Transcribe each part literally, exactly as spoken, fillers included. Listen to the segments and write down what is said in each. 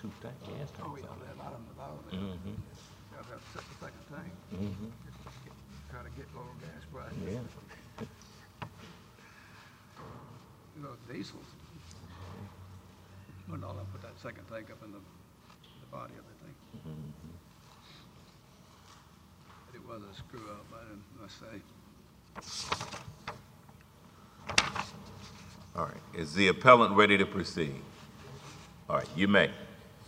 two tank, gas tanks. Oh, yeah, on it. that bottom, the bottom there. Mm-hmm. Gotta have to set the second tank. Mm-hmm. Try to get lower gas prices. Yeah. You know, diesels. Well, no, they'll put that second tank up in the, the body of the thing. Mm-hmm. But it was a screw up, I must say. All right, is the appellant ready to proceed? All right, you may.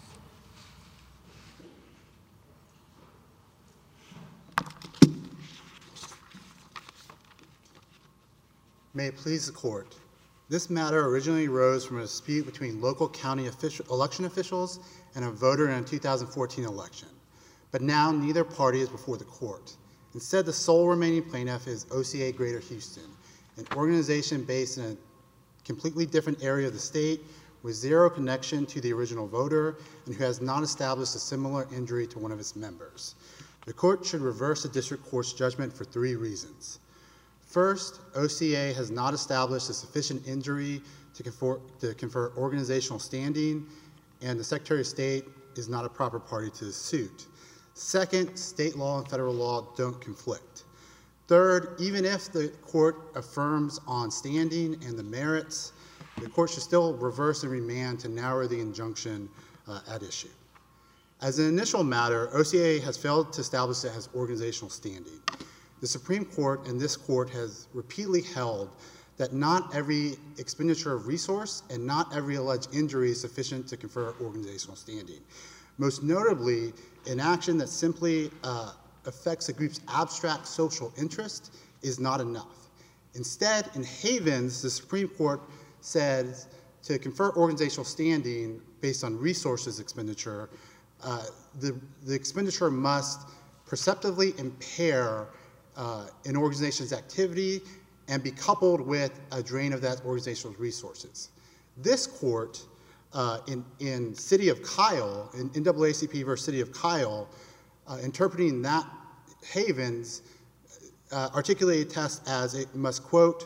May it please the court. This matter originally arose from a dispute between local county official, election officials and a voter in a two thousand fourteen election. But now neither party is before the court. Instead, the sole remaining plaintiff is O C A Greater Houston, an organization based in a completely different area of the state with zero connection to the original voter and who has not established a similar injury to one of its members. The court should reverse the district court's judgment for three reasons. First, O C A has not established a sufficient injury to confer, to confer organizational standing, and the Secretary of State is not a proper party to the suit. Second, state law and federal law don't conflict. Third, even if the court affirms on standing and the merits, the court should still reverse and remand to narrow the injunction uh, at issue. As an initial matter, O C A has failed to establish it has organizational standing. The Supreme Court and this court has repeatedly held that not every expenditure of resource and not every alleged injury is sufficient to confer organizational standing. Most notably, an action that simply uh, affects a group's abstract social interest is not enough. Instead, in Havens, the Supreme Court said to confer organizational standing based on resources expenditure, uh, the, the expenditure must perceptively impair uh, an organization's activity and be coupled with a drain of that organization's resources. This court, uh, in, in City of Kyle, in N double A C P versus City of Kyle, uh, interpreting that Havens, uh, articulated a test as it must, quote,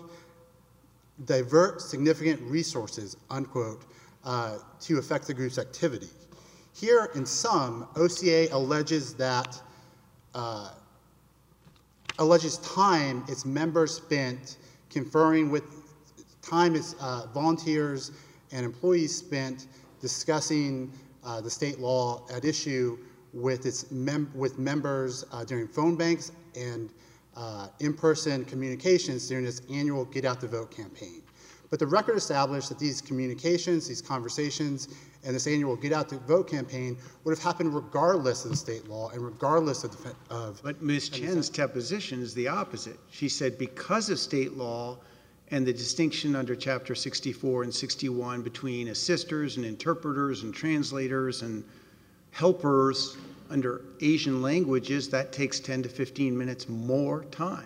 divert significant resources, unquote, uh, to affect the group's activity. Here, in sum, O C A alleges that, uh, alleges time its members spent conferring with, time its uh, volunteers and employees spent discussing uh, the state law at issue with its mem with members uh, during phone banks and uh, in-person communications during its annual Get Out the Vote campaign. But the record established that these communications, these conversations, and this annual Get Out the Vote campaign would have happened regardless of the state law and regardless of the... Of, but Miz Chen's deposition is the opposite. She said because of state law and the distinction under Chapter sixty-four and sixty-one between assisters and interpreters and translators and helpers under Asian languages, that takes ten to fifteen minutes more time.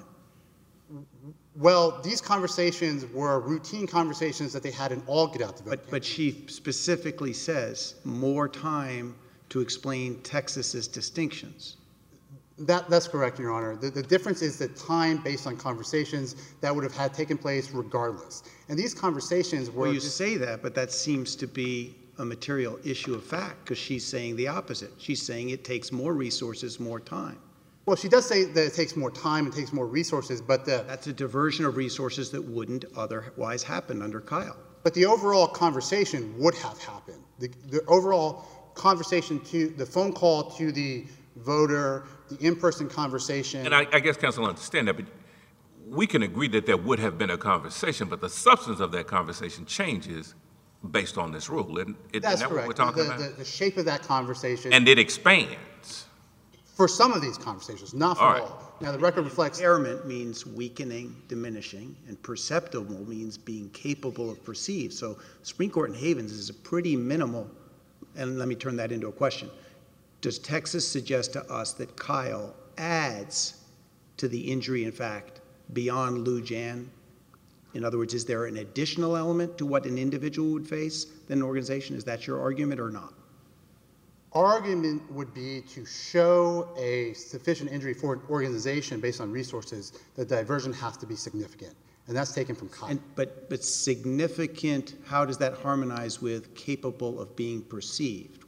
Well, these conversations were routine conversations that they had in all Get Out the Vote. But, but she specifically says more time to explain Texas's distinctions. That, that's correct, Your Honor. The, the difference is the time based on conversations that would have had taken place regardless. And these conversations were... Well, you say that, but that seems to be a material issue of fact because she's saying the opposite. She's saying it takes more resources, more time. Well, she does say that it takes more time and takes more resources, but the... That's a diversion of resources that wouldn't otherwise happen under Kyle. But the overall conversation would have happened. The, the overall conversation to, the phone call to the voter, the in-person conversation... And I, I guess counsel will understand that, but we can agree that there would have been a conversation, but the substance of that conversation changes based on this rule. Isn't, isn't That's that correct. what we're talking the, about? The, the shape of that conversation... And it expands. For some of these conversations, not for all. all. Right. Now, the record reflects... Impairment means weakening, diminishing, and perceptible means being capable of perceived. So Supreme Court in Havens is a pretty minimal, and let me turn that into a question. Does Texas suggest to us that Kyle adds to the injury in fact beyond Lou Jan? In other words, is there an additional element to what an individual would face than an organization? Is that your argument or not? Our argument would be to show a sufficient injury for an organization based on resources, the diversion has to be significant. And that's taken from Kyle. And, but, but significant, how does that harmonize with capable of being perceived?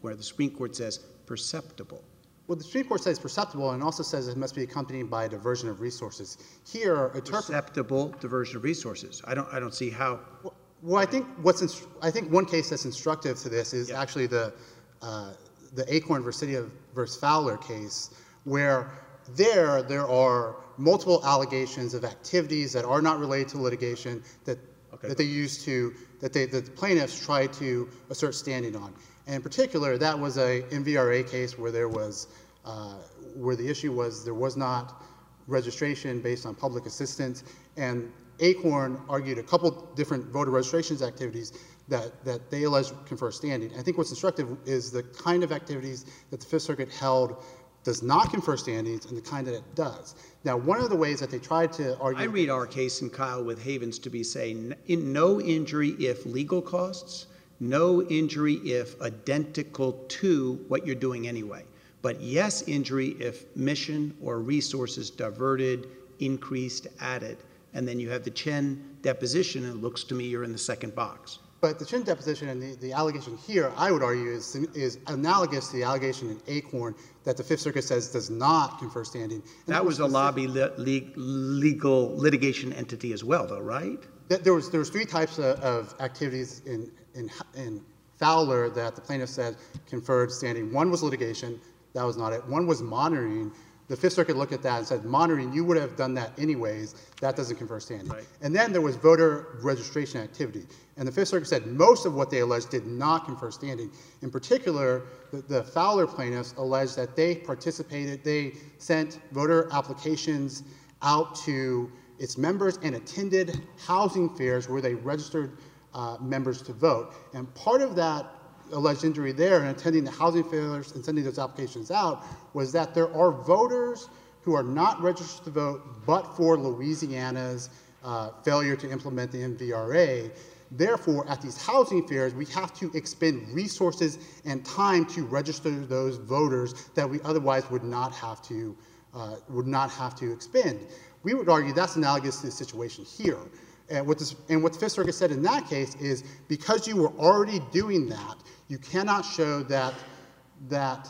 where the Supreme Court says perceptible. Well, the Supreme Court says perceptible and also says it must be accompanied by a diversion of resources. Here, interpret- Perceptible diversion of resources. I don't, I don't see how. Well, well, I think what's inst- I think one case that's instructive to this is Yeah. actually the uh, the Acorn versus City of versus Fowler case, where there there are multiple allegations of activities that are not related to litigation that Okay. that they use to that they that the plaintiffs try to assert standing on. And in particular, that was a M V R A case where there was uh, where the issue was there was not registration based on public assistance, and Acorn argued a couple different voter registrations activities that, that they alleged confer standing. I think what's instructive is the kind of activities that the Fifth Circuit held does not confer standings and the kind that it does. Now, one of the ways that they tried to argue— I read our case in Kyle with Havens to be saying in no injury if legal costs, no injury if identical to what you're doing anyway, but yes injury if mission or resources diverted, increased, added. And then you have the Chen deposition, and it looks to me you're in the second box. But the Chen deposition and the, the allegation here, I would argue, is, is analogous to the allegation in Acorn that the Fifth Circuit says does not confer standing. And That was a lobby li- le- legal litigation entity as well, though, right? That there was there was three types of, of activities in, in in Fowler that the plaintiff said conferred standing. One was litigation, that was not it. One was monitoring. The Fifth Circuit looked at that and said, monitoring, you would have done that anyways. That doesn't confer standing. Right. And then there was voter registration activity. And the Fifth Circuit said most of what they alleged did not confer standing. In particular, the, the Fowler plaintiffs alleged that they participated, they sent voter applications out to its members and attended housing fairs where they registered uh, members to vote. And part of that alleged injury there in attending the housing fairs and sending those applications out was that there are voters who are not registered to vote but for Louisiana's uh, failure to implement the M V R A. Therefore, at these housing fairs, we have to expend resources and time to register those voters that we otherwise would not have to uh, would not have to expend. We would argue that's analogous to the situation here. And what, this, and what the Fifth Circuit said in that case is because you were already doing that, you cannot show that that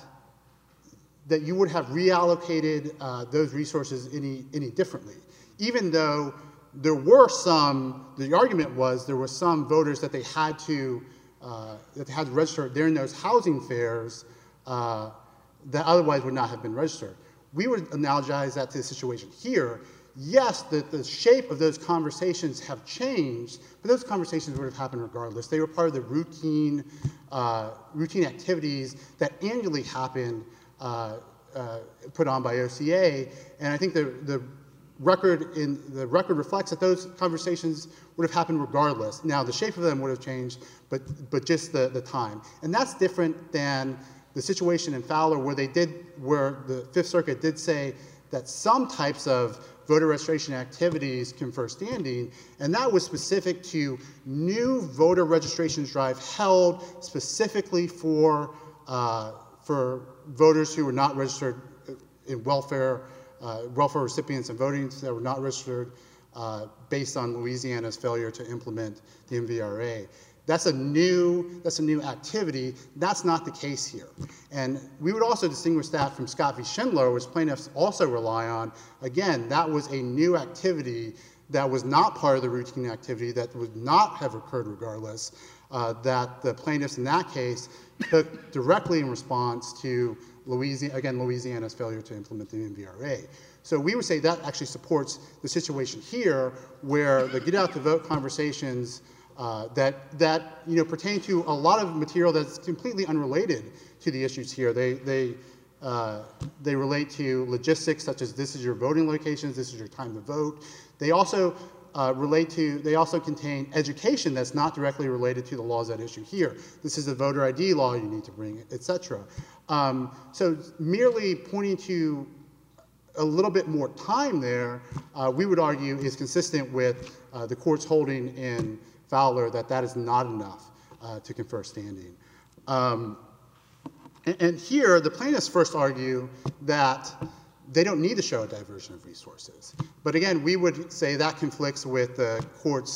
that you would have reallocated uh, those resources any any differently, even though there were some. The argument was there were some voters that they had to uh, that they had to register during those housing fairs uh, that otherwise would not have been registered. We would analogize that to the situation here. Yes, the, the shape of those conversations have changed, but those conversations would have happened regardless. They were part of the routine, uh, routine activities that annually happen, uh, uh, put on by O C A, and I think the, the record in the record reflects that those conversations would have happened regardless. Now, the shape of them would have changed, but but just the, the time, and that's different than the situation in Fowler, where they did, where the Fifth Circuit did say that some types of voter registration activities confer standing, and that was specific to new voter registrations drive held specifically for uh, for voters who were not registered in welfare, uh, welfare recipients and voting that were not registered uh, based on Louisiana's failure to implement the M V R A. That's a new that's a new activity. That's not the case here. And we would also distinguish that from Scott v. Schindler, which plaintiffs also rely on. Again, that was a new activity that was not part of the routine activity, that would not have occurred regardless, uh, that the plaintiffs in that case took directly in response to, Louisiana, again, Louisiana's failure to implement the M V R A. So we would say that actually supports the situation here where the get out the vote conversations Uh, that that you know pertain to a lot of material that's completely unrelated to the issues here. They they uh, they relate to logistics such as this is your voting locations, this is your time to vote. They also uh, relate to they also contain education that's not directly related to the laws at issue here. This is a voter I D law you need to bring, et cetera. Um, so merely pointing to a little bit more time there, uh, we would argue is consistent with uh, the court's holding in Fowler that that is not enough uh, to confer standing. Um, and, and here, the plaintiffs first argue that they don't need to show a diversion of resources. But again, we would say that conflicts with the court's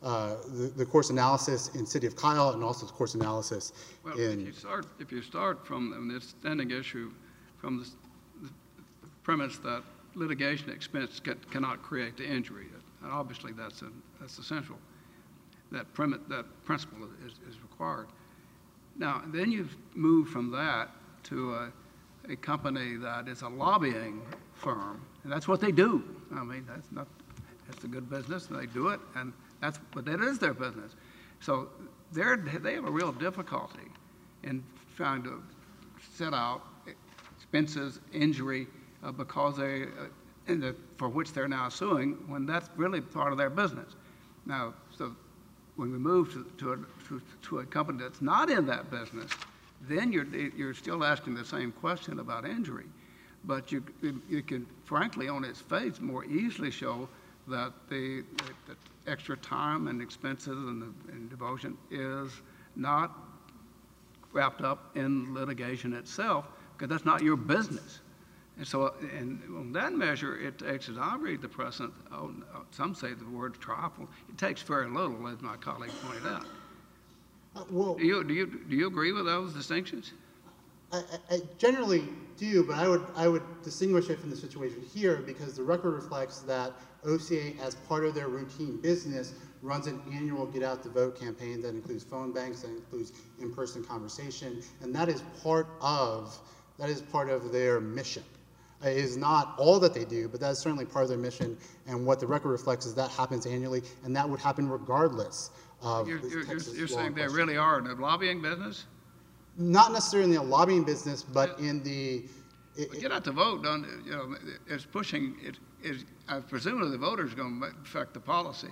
uh, the, the course analysis in City of Kyle and also the course analysis Well, in. if you start, if you start from I mean, this standing issue, from the, the premise that litigation expense get, cannot create the injury, and obviously that's a, that's essential. That premise, that principle is, is required. Now, then you move from that to a, a company that is a lobbying firm, and that's what they do. I mean, that's not, that's a good business, and they do it, and that's, but that is their business. So they're, they have a real difficulty in trying to set out expenses, injury, uh, because they, uh, in the, for which they're now suing, when that's really part of their business. Now, so when we move to, to, a, to, to a company that's not in that business, then you're, you're still asking the same question about injury. But you, you can, frankly, on its face, more easily show that the, the, the extra time and expenses and, the, and devotion is not wrapped up in litigation itself, because that's not your business. And so, and on that measure, it takes, as I read the precedent, oh, some say the word trifle, it takes very little, as my colleague pointed out. Uh, well, Do you, do you, do you agree with those distinctions? I, I generally do, but I would I would distinguish it from the situation here because the record reflects that O C A, as part of their routine business, runs an annual Get Out the Vote campaign that includes phone banks, that includes in-person conversation, and that is part of that is part of their mission. It is not all that they do, but that is certainly part of their mission. And what the record reflects is that happens annually, and that would happen regardless of You're, the you're, Texas you're law saying in they question. really are in the lobbying business? Not necessarily in the lobbying business, but in the. It, But Get Out the Vote, don't, you know, it's pushing, it is, I presume the voters are going to affect the policy.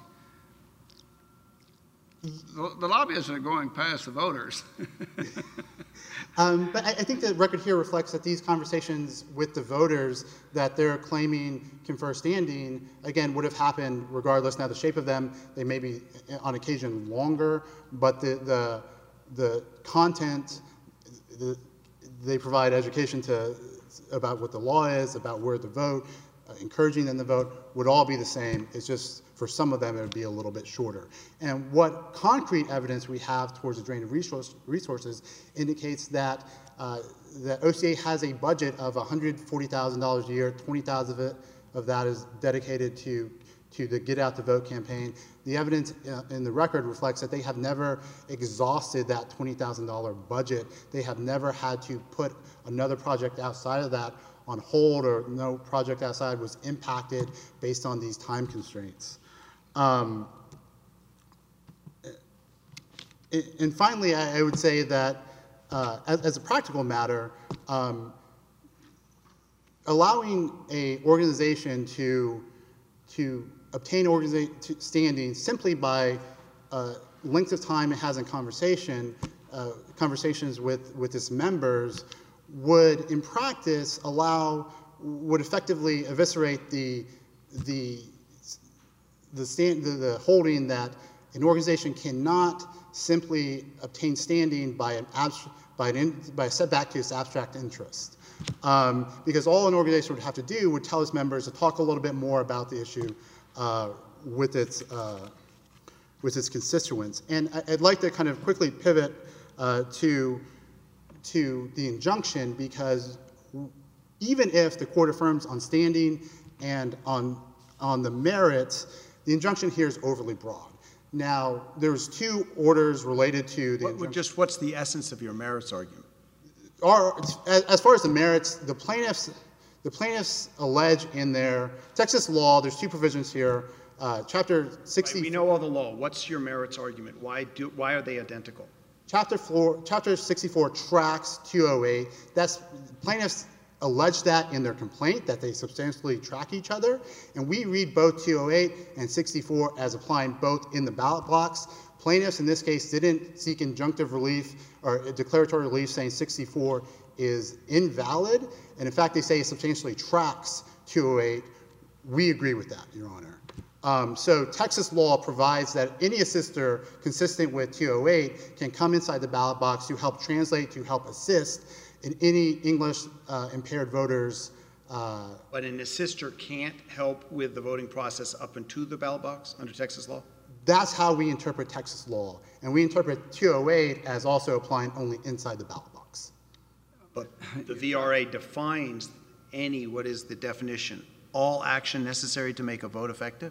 The, the lobbyists are going past the voters. Um, but I, I think the record here reflects that these conversations with the voters that they're claiming confer standing, again, would have happened regardless. Now, the shape of them, they may be on occasion longer, but the the, the content, the, they provide education to about what the law is, about where to vote, uh, encouraging them to vote, would all be the same. It's just for some of them, it would be a little bit shorter. And what concrete evidence we have towards the drain of resource, resources indicates that uh, that O C A has a budget of one hundred forty thousand dollars a year. twenty thousand dollars of it of that is dedicated to to the Get Out the Vote campaign. The evidence uh, in the record reflects that they have never exhausted that twenty thousand dollars budget. They have never had to put another project outside of that on hold, or no project outside was impacted based on these time constraints. Um, and finally, I, I would say that uh, as, as a practical matter, um, allowing a organization to to obtain organiza- standing simply by uh, length of time it has in conversation, uh, conversations with, with its members, would in practice allow, would effectively eviscerate the, the, the, stand, the, the holding that an organization cannot simply obtain standing by, an abs- by, an in, by a setback to its abstract interest. Um, because all an organization would have to do would tell its members to talk a little bit more about the issue uh, with its uh, with its constituents. And I'd like to kind of quickly pivot uh, to to the injunction, because even if the court affirms on standing and on on the merits, the injunction here is overly broad. Now, there's two orders related to the What, injunction. just what's the essence of your merits argument? Our, as, as far as the merits, the plaintiffs, the plaintiffs allege in their Texas law, there's two provisions here, uh, Chapter sixty. We know all the law. What's your merits argument? Why do? Why are they identical? Chapter four, Chapter sixty-four tracks two oh eight. That's plaintiffs allege that in their complaint, that they substantially track each other, and we read both two oh eight and sixty-four as applying both in the ballot box. Plaintiffs in this case didn't seek injunctive relief or declaratory relief saying sixty-four is invalid, and in fact they say it substantially tracks two oh eight. We agree with that, Your Honor. Um, so Texas law provides that any assister consistent with two oh eight can come inside the ballot box to help translate, to help assist in any English uh, impaired voters. Uh, But an assister can't help with the voting process up into the ballot box under Texas law? That's how we interpret Texas law. And we interpret two oh eight as also applying only inside the ballot box. But the V R A defines any, what is the definition? All action necessary to make a vote effective?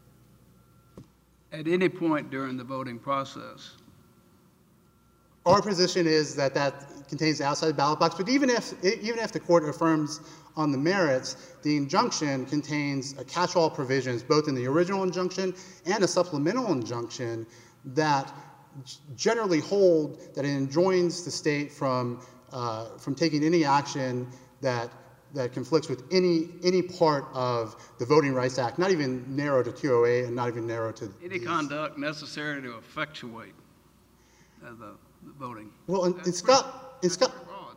At any point during the voting process. Our position is that that contains the outside ballot box, but even if, even if the court affirms on the merits, the injunction contains a catch-all provisions, both in the original injunction and a supplemental injunction, that generally hold that it enjoins the state from, uh, from taking any action that, that conflicts with any, any part of the Voting Rights Act, not even narrow to two oh eight and not even narrow to... Any these. conduct necessary to effectuate uh, the, the voting. Well, in, in Scott... In Scott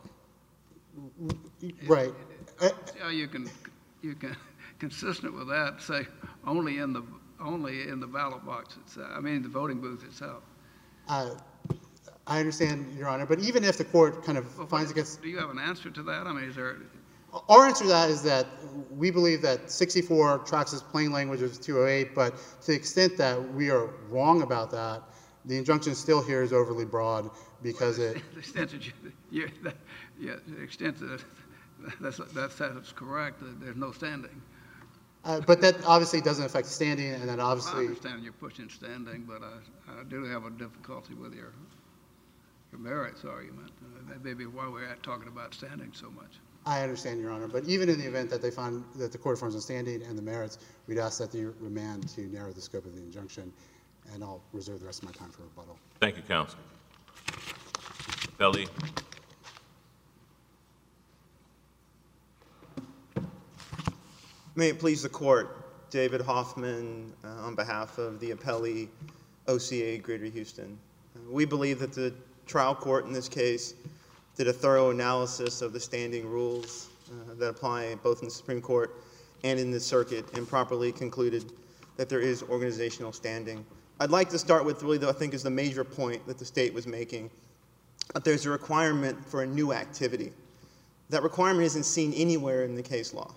right. See how you can, you can, consistent with that, say only in the, only in the ballot box itself, I mean, the voting booth itself. Uh, I understand, Your Honor, but even if the court kind of Well, finds what- against... Do you have an answer to that? I mean, is there, Our answer to that is that we believe that sixty-four tracks as plain language of two oh eight, but to the extent that we are wrong about that, the injunction still here is overly broad because it... the extent that you, you, that, yeah, the extent that that's, that's, that's correct, that there's no standing. Uh, but that obviously doesn't affect standing, and then I obviously... understand you're pushing standing, but I, I do have a difficulty with your, your merits argument. Uh, That may be why we're at talking about standing so much. I understand, Your Honor, but even in the event that they find that the court affirms on standing and the merits, we'd ask that they remand to narrow the scope of the injunction, and I'll reserve the rest of my time for rebuttal. Thank you, counsel. Belli. May it please the court, David Hoffman uh, on behalf of the appellee O C A Greater Houston. Uh, we believe that the trial court in this case did a thorough analysis of the standing rules uh, that apply both in the Supreme Court and in the circuit and properly concluded that there is organizational standing. I'd like to start with really, though, I think is the major point that the state was making, that there's a requirement for a new activity. That requirement isn't seen anywhere in the case law.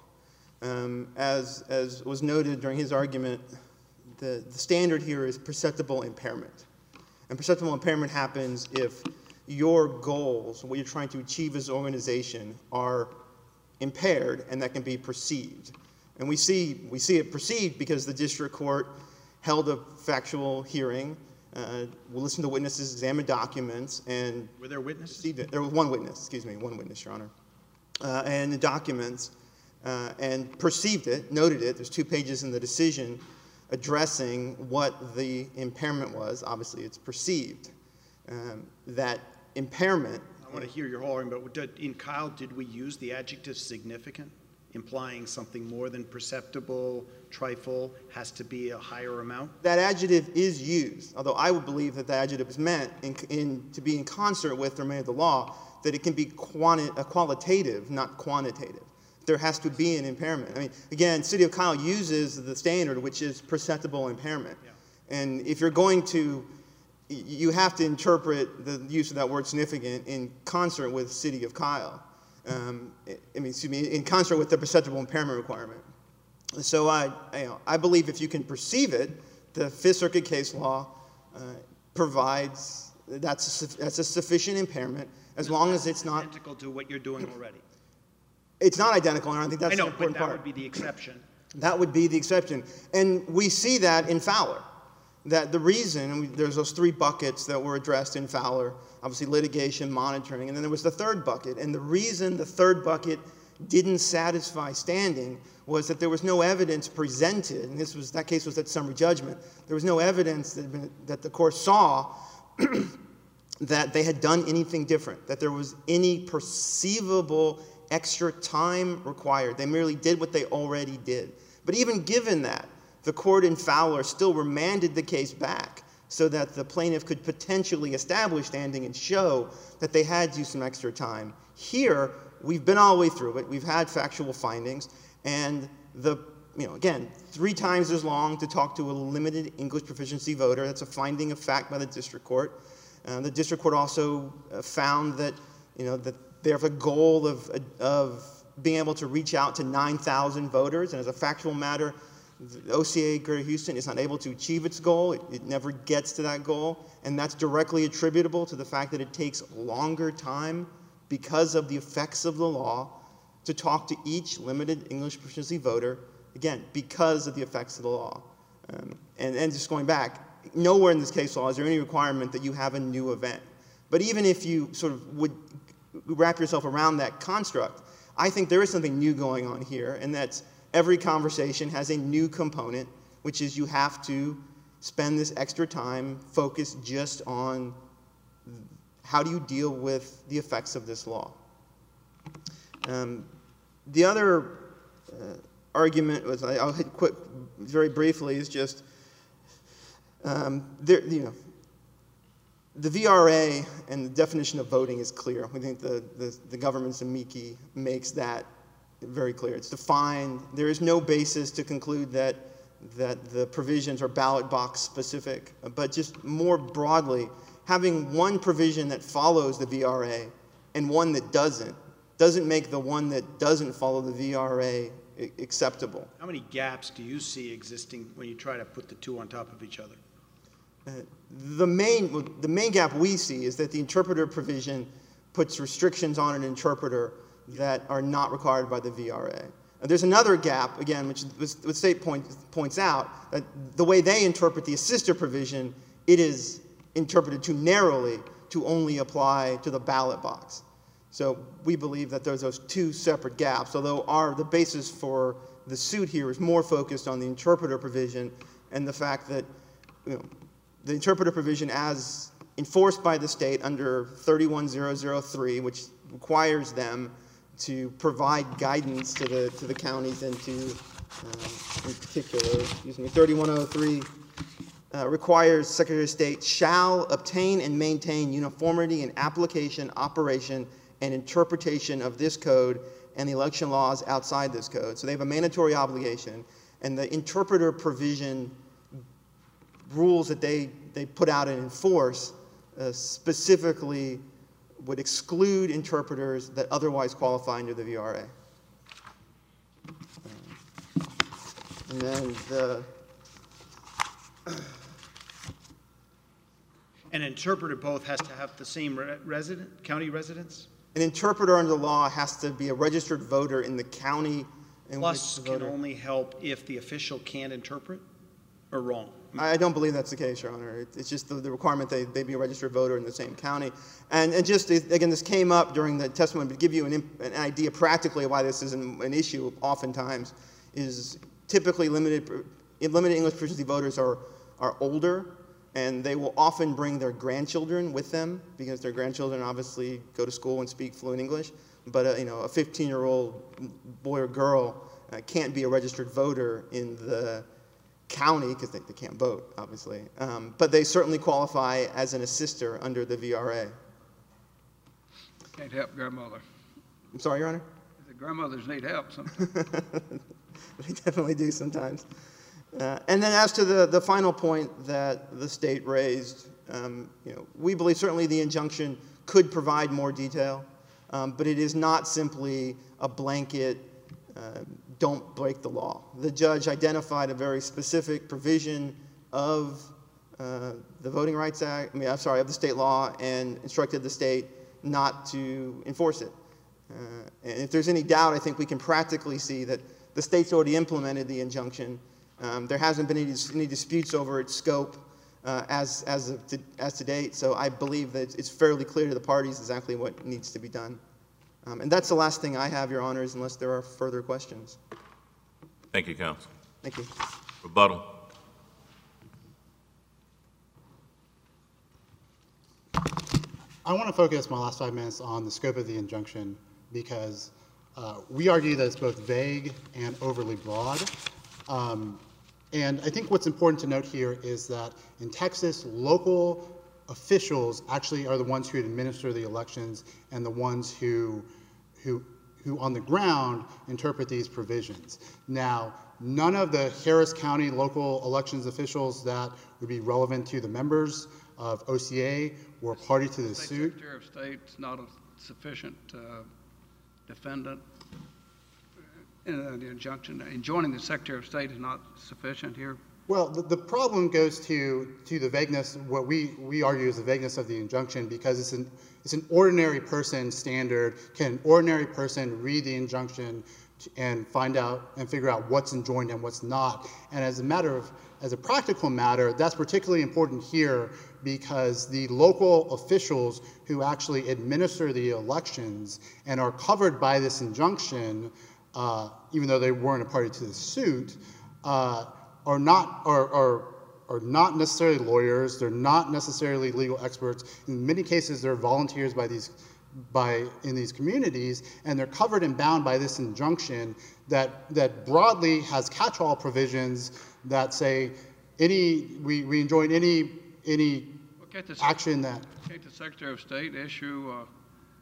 Um, as, as was noted during his argument, the, the standard here is perceptible impairment. And perceptible impairment happens if your goals, what you're trying to achieve as an organization, are impaired, and that can be perceived. And we see, we see it perceived because the district court held a factual hearing, uh, we'll listen to witnesses, examine documents, and... Were there witnesses? Perceived it. There was one witness, excuse me, one witness, Your Honor. Uh, and the documents, uh, and perceived it, noted it. There's two pages in the decision addressing what the impairment was. Obviously, it's perceived. Um, that impairment... I want to hear your whole argument, but did, in Kyle, did we use the adjective significant, implying something more than perceptible, trifle, has to be a higher amount? That adjective is used, although I would believe that the adjective is meant in, in, to be in concert with the remainder of the law, that it can be quanti uh, qualitative, not quantitative. There has to be an impairment. I mean, again, City of Kyle uses the standard, which is perceptible impairment. Yeah. And if you're going to, you have to interpret the use of that word significant in concert with City of Kyle. Um, I mean, excuse me, in concert with the perceptible impairment requirement. So I, you know, I believe if you can perceive it, the Fifth Circuit case law uh, provides that's a, that's a sufficient impairment as long as it's not identical to what you're doing already. It's not identical, and I think that's I know, the important but that part. would be the exception. That would be the exception, and we see that in Fowler. That the reason, and we, there's those three buckets that were addressed in Fowler, obviously litigation, monitoring, and then there was the third bucket. And the reason the third bucket didn't satisfy standing was that there was no evidence presented, and this was, that case was at summary judgment. There was no evidence that, been, that the court saw that they had done anything different, that there was any perceivable extra time required. They merely did what they already did. But even given that, the court in Fowler still remanded the case back so that the plaintiff could potentially establish standing and show that they had used some extra time. Here, we've been all the way through it. We've had factual findings, and the, you know, again, three times as long to talk to a limited English proficiency voter. That's a finding of fact by the district court. Uh, the district court also uh, found that, you know, that they have a goal of, of being able to reach out to nine thousand voters, and as a factual matter, The O C A Greater Houston is not able to achieve its goal. It, it never gets to that goal, and that's directly attributable to the fact that it takes longer time because of the effects of the law to talk to each limited English proficiency voter, again, because of the effects of the law. Um, and, and just going back, nowhere in this case law is there any requirement that you have a new event. But even if you sort of would wrap yourself around that construct, I think there is something new going on here, and that's every conversation has a new component, which is you have to spend this extra time focused just on how do you deal with the effects of this law. Um, the other uh, argument was, I'll hit quick, very briefly, is just um, there, you know, the V R A and the definition of voting is clear. We think the, the, the government's amici makes that very clear. It's defined. There is no basis to conclude that, that the provisions are ballot box specific, but just more broadly, having one provision that follows the V R A and one that doesn't, doesn't make the one that doesn't follow the V R A acceptable. How many gaps do you see existing when you try to put the two on top of each other? Uh, the main the main gap we see is that the interpreter provision puts restrictions on an interpreter that are not required by the V R A. And there's another gap, again, which the state point, points out, that the way they interpret the assister provision, it is interpreted too narrowly to only apply to the ballot box. So we believe that there's those two separate gaps, although our, the basis for the suit here is more focused on the interpreter provision and the fact that, you know, the interpreter provision as enforced by the state under thirty-one thousand three, which requires them to provide guidance to the to the counties and to, uh, in particular, excuse me, thirty-one oh three uh, requires Secretary of State shall obtain and maintain uniformity in application, operation, and interpretation of this code and the election laws outside this code. So they have a mandatory obligation, and the interpreter provision rules that they, they put out and enforce uh, specifically would exclude interpreters that otherwise qualify under the V R A. Uh, and then the... An interpreter both has to have the same re resident, county residence? An interpreter under the law has to be a registered voter in the county in Plus which the can voter... only help if the official can't interpret? Or wrong? I don't believe that's the case, Your Honor. It, it's just the, the requirement they, they be a registered voter in the same county. And, and just, again, this came up during the testimony, to give you an, an idea practically why this is an, an issue oftentimes, is typically limited, limited English proficiency voters are, are older, and they will often bring their grandchildren with them because their grandchildren obviously go to school and speak fluent English. But uh, you know, a fifteen-year-old boy or girl uh, can't be a registered voter in the county because they, they can't vote, obviously. Um, but they certainly qualify as an assister under the V R A. Can't help grandmother. I'm sorry, Your Honor? The grandmothers need help sometimes. They definitely do sometimes. Uh, and then as to the, the final point that the state raised, um, you know, we believe certainly the injunction could provide more detail, um, but it is not simply a blanket uh, don't break the law. The judge identified a very specific provision of uh, the Voting Rights Act, I mean, I'm sorry, of the state law, and instructed the state not to enforce it. Uh, and if there's any doubt, I think we can practically see that the state's already implemented the injunction. Um, there hasn't been any, any disputes over its scope uh, as, as, of to, as to date, so I believe that it's fairly clear to the parties exactly what needs to be done. Um, and that's the last thing I have, Your Honors, unless there are further questions. Thank you, counsel. Thank you. Rebuttal. I want to focus my last five minutes on the scope of the injunction because uh, we argue that it's both vague and overly broad. Um, and I think what's important to note here is that in Texas, local officials actually are the ones who administer the elections and the ones who, who, who on the ground interpret these provisions. Now, none of the Harris County local elections officials that would be relevant to the members of O C A were party to the State suit. Secretary of State's not a sufficient uh, defendant uh, the injunction, enjoining the Secretary of State is not sufficient here? Well, the, the problem goes to, to the vagueness, what we, we argue is the vagueness of the injunction, because it's an, it's an ordinary person standard. Can an ordinary person read the injunction and find out and figure out what's enjoined and what's not? And as a matter of, as a practical matter, that's particularly important here because the local officials who actually administer the elections and are covered by this injunction, uh, even though they weren't a party to the suit, uh, are not are, are are not necessarily lawyers. They're not necessarily legal experts. In many cases, they're volunteers by these by in these communities, and they're covered and bound by this injunction that that broadly has catch-all provisions that say any we, we enjoin any any Okay, the, action that can't the Secretary of State issue uh,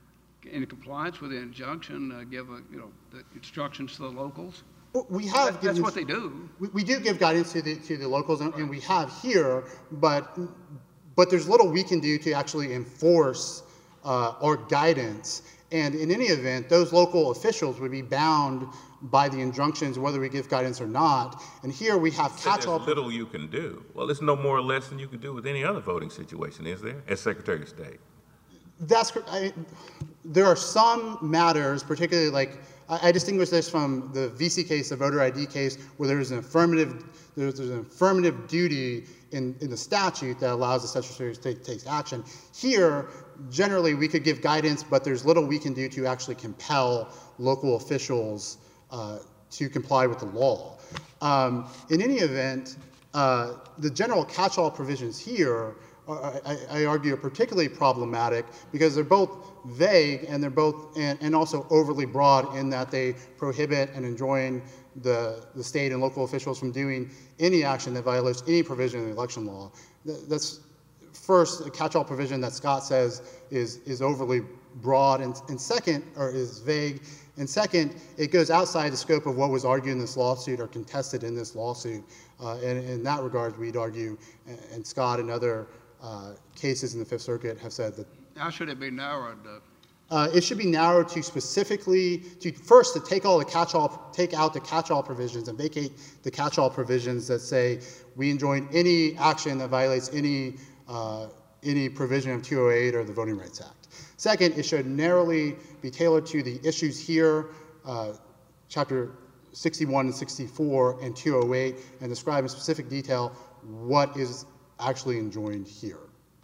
in compliance with the injunction, uh, give a, you know the instructions to the locals? we have That, given, that's what they do. we, we do give guidance to the to the locals, and, and we have here, but but there's little we can do to actually enforce uh, our guidance. And in any event, those local officials would be bound by the injunctions, whether we give guidance or not. And here we have So catch-all. there's little you can do. Well, it's no more or less than you could do with any other voting situation, is there? As Secretary of State. That's cor- I, there are some matters, particularly like I, I distinguish this from the V C case, the voter I D case, where there's an affirmative there's, there's an affirmative duty in, in the statute that allows the Secretary of State to take action. Here, generally, we could give guidance, but there's little we can do to actually compel local officials uh, to comply with the law. Um, in any event, uh, the general catch-all provisions here, are, I, I argue, are particularly problematic because they're both vague and they're both and, and also overly broad in that they prohibit and enjoin the, the state and local officials from doing any action that violates any provision of the election law. That's first a catch-all provision that Scott says is is overly broad, and, and second, or is vague, and second, it goes outside the scope of what was argued in this lawsuit or contested in this lawsuit. Uh, and in that regard, we'd argue, and, and Scott and other uh, cases in the Fifth Circuit have said that How should it be narrowed? Uh, uh, it should be narrowed to specifically to first to take all the catch-all, take out the catch-all provisions and vacate the catch-all provisions that say we enjoin any action that violates any uh, any provision of two oh eight or the Voting Rights Act. Second, it should narrowly be tailored to the issues here, uh, Chapter sixty-one and sixty-four and two oh eight, and describe in specific detail what is actually enjoined here.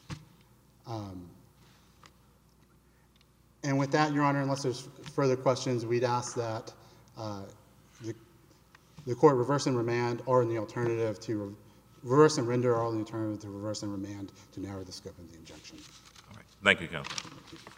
Um, and with that, Your Honor, unless there's further questions, we'd ask that uh, the, the court reverse and remand, or in the alternative to re reverse and render, or in the alternative to reverse and remand to narrow the scope of the injunction. All right. Thank you, Counsel.